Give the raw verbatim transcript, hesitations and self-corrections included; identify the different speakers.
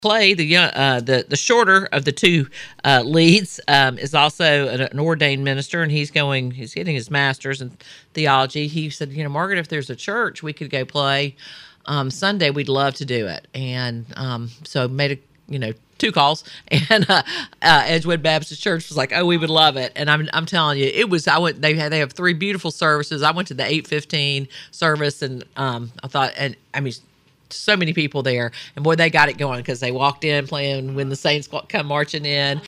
Speaker 1: Clay, the young, uh, the the shorter of the two uh, leads, um, is also an, an ordained minister, and he's going. He's getting his master's in theology. He said, "You know, Margaret, if there's a church we could go play um, Sunday, we'd love to do it." And um, so made a you know two calls, and uh, uh, Edgewood Baptist Church was like, "Oh, we would love it." And I'm I'm telling you, it was. I went. They have they have three beautiful services. I went to the eight fifteen service, and um, I thought, and I mean so many people there, and boy, they got it going because they walked in playing "When the Saints Come Marching In,"